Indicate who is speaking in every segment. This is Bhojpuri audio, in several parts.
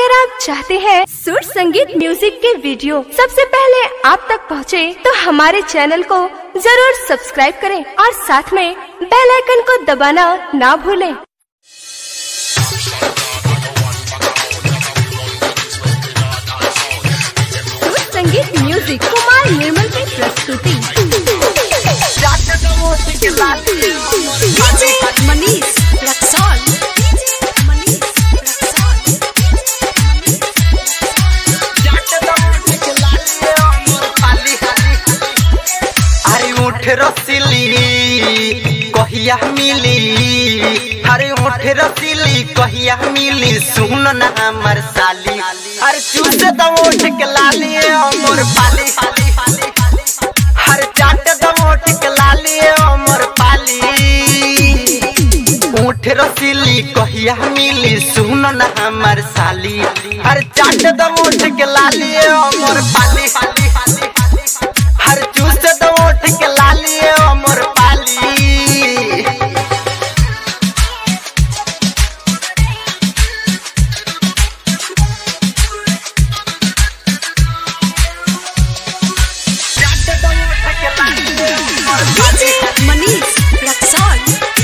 Speaker 1: अगर आप चाहते हैं सुर संगीत म्यूजिक के वीडियो सबसे पहले आप तक पहुंचे, तो हमारे चैनल को जरूर सब्सक्राइब करें और साथ में बेल आइकन को दबाना ना भूलें। सुर संगीत म्यूजिक कुमार निर्मल की प्रस्तुति। मनीष रक्सौल।
Speaker 2: रसीली कहिया मिली, अरे उठ रसीली कहिया मिली, सुन ना हमर साली, अरे चूस दो उठ के लाली अमर पाली, हर चाट दो उठ के लाली अमर पाली। उठ रसीली कहिया मिली, सुन ना हमर साली, हर चाट दो उठ के लाली अमर पाली, हर चूस दो उठ के लाली अमर पाली।
Speaker 1: मनीष रक्सौल।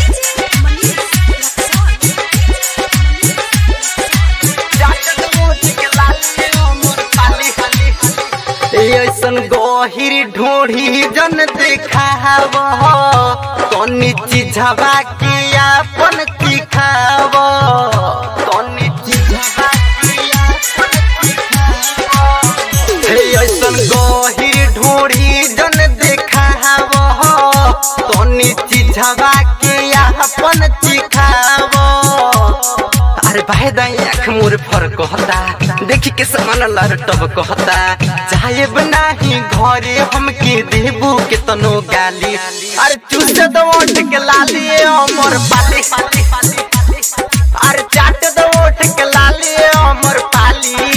Speaker 2: ऐसन गहिर ढोढ़ी जन देखाव, कौनी चीजवा के अपन दिखाव, कौनी चीजवा के अपन दिखाव। ऐसन गहिर ढोढ़ी जन देखाव, कौनी चीजवा के अपन दिखाव। अरे भाई दाई आँख मोर फर कहता, देखी के समान लरटब कहता, चाहे बनाही घरे हमके देबू के तनो गाली, अरे चूस दो उठ के लाली अमर पाली, अरे चाट दो उठ के लाली अमर पाली।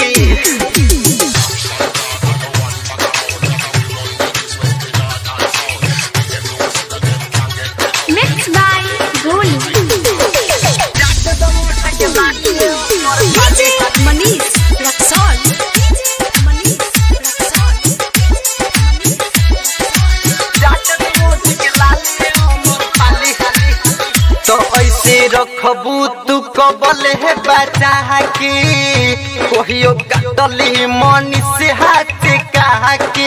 Speaker 1: Mix by Golu. मनीष रक्सौल।
Speaker 2: तो ऐसे रखबू तू कबल है बचा के, कहियो कटली मनी से हाथ कहा के,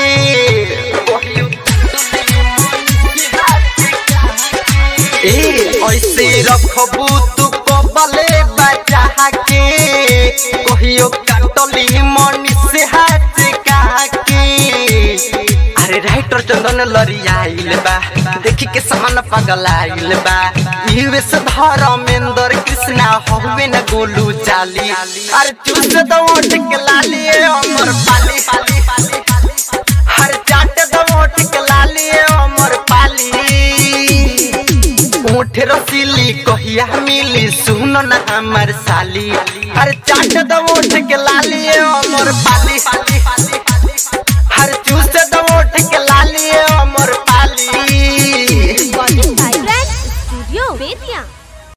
Speaker 2: ऐसे रखबू तू कबले बचा के, कहियो कटली मनी से हाथ कहा के। अरे राइटर चंदन लरियाइल बा, देखी के समान पगलाइल बा, यूएस धर्मेंद्र कृष्णा होवे न गोलू चाली, अरे चूस दो उठ के लाली अमर पाली, हर चाट दो उठ के लाली अमर पाली। उठ रसीली कहिया मिली, सुन ना हमर साली, अरे चाट दो उठ के लाली अमर पाली।